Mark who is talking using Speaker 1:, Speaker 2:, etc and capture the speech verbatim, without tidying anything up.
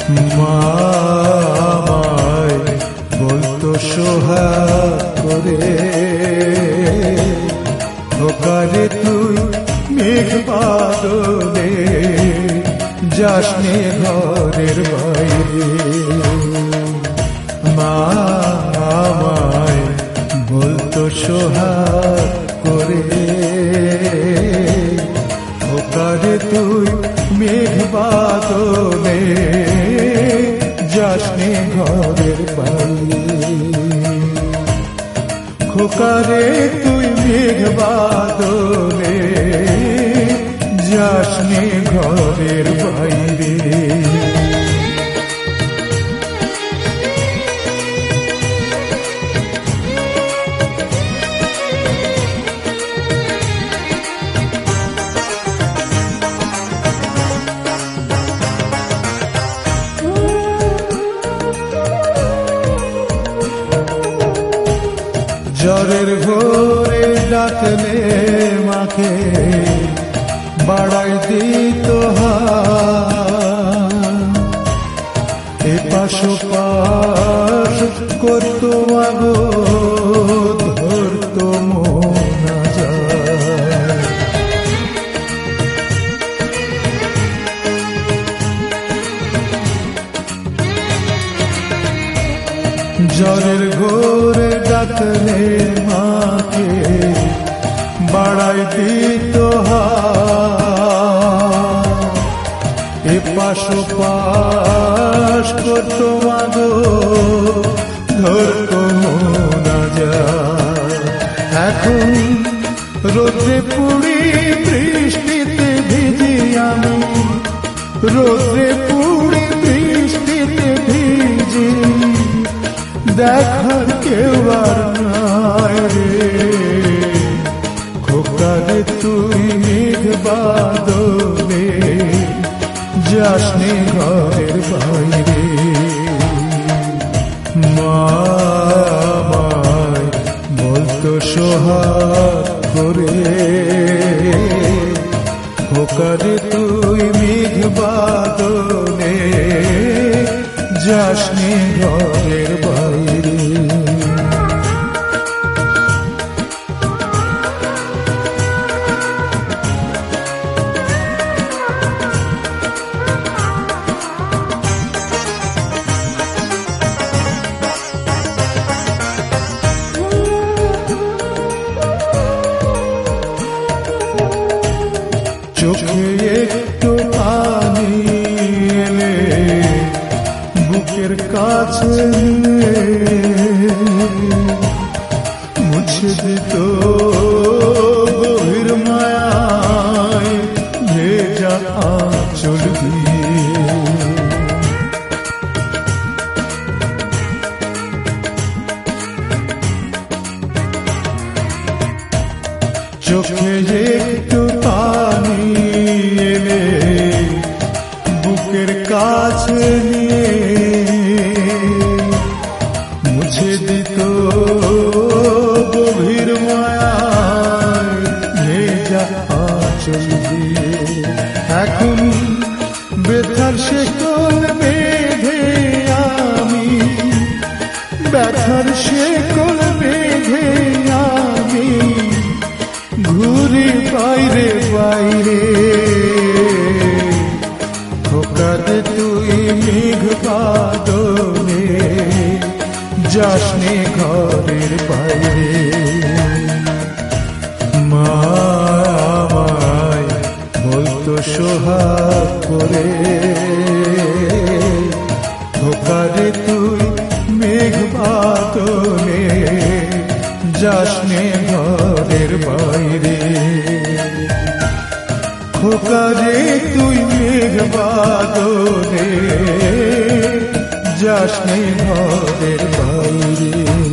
Speaker 1: মা আমায় বলতো সোহাগ করে, ওকারে তুই মেঘ বাদলে যাসনে ঘরের বাইরে। মা আমায় বলতো সোহাগ করে, ওকারে তুই মেঘ বাদলে যাসনে ঘরের বাইরে। খোকারে তুই মেঘ বাদলে যাসনে ঘরের বাইরে। জ্বরের ঘোরে ডাকলে মাকে বাড়াই দিত এ পাশ পাশ করত মাগো ধরত মনা যায়। জ্বরের ঘোরে ডাকলে মাকে বাড়াই দিত এ পাশ পাশ করত মাগো ধরত মনা যায়। এখন রোদ্রে পুড়ি বৃষ্টিতে ভিজি আমি, রোদ্রে পুড়ি বৃষ্টিতে ভিজি, দেখার কেউ আর নাই রে। খোকারে তুই মেঘ বাদলে যাসনে ঘরের বাইরে। মা আমায় বলতো সোহাগ করে, খোকারে তুই মেঘ বাদলে যাসনে ঘরের বাইরে। চোখে একটু পানি এলে বুকের কাছে মুছে দিত গভীর মায়ায় ভেজা আঁচল দিয়ে। চোখে একটু পানি এলে বুকের কাছে নিয়ে মুছে দিত গভীর মায়ায় ভেজা আঁচল দিয়ে। এখন ব্যথার শেকল বেঁধে আমি, ব্যথার শেকল বেঁধে আমি ঘুরি বাইরে বাইরে। খোকারে তুই মেঘ বাদলে যাসনে ঘরের বাইরে। মা আমায় বলতো সোহাগ করে, খোকারে তুই মেঘ বাদলে যাসনে ঘরের বাইরে। খোকারে তুই মেঘ বাদলে যাসনে ঘরের বাইরে।